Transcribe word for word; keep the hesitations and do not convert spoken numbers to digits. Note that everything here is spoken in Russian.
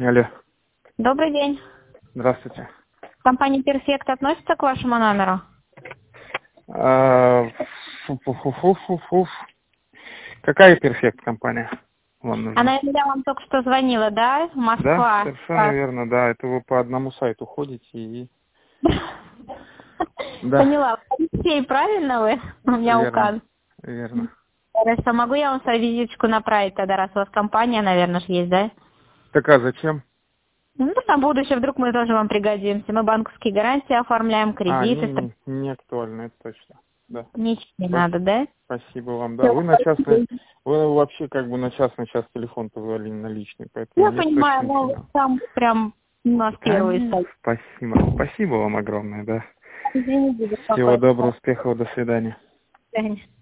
Алло. Добрый день. Здравствуйте. Компания «Перфект» относится к вашему номеру? А, фу-фу-фу-фу-фу-фу. Какая «Перфект» компания вам нужна? Она, я вам только что звонила, да? Да, Москва. совершенно А. верно, да. Это вы по одному сайту ходите и... Да, Поняла. Алексей, правильно вы? У меня верно, указ. верно. Хорошо, могу я вам свою визиточку направить тогда, раз у вас компания, наверное, же есть, да? Так а зачем? Ну, на будущее вдруг мы тоже вам пригодимся. Мы банковские гарантии оформляем, А, не, кредиты. не, не актуально, это точно. Да. Ничего не Спа- надо, да? Спасибо вам. Да, Всё, вы на частный, спасибо. вы вообще как бы на частный час телефон позвали на личный, поэтому Я мне точно понимаю, ничего не но надо. там прям у нас первый Конечно, сайт. спасибо. Спасибо вам огромное, да. Извините, Всего беспокойство. доброго, успехов, до свидания. До свидания.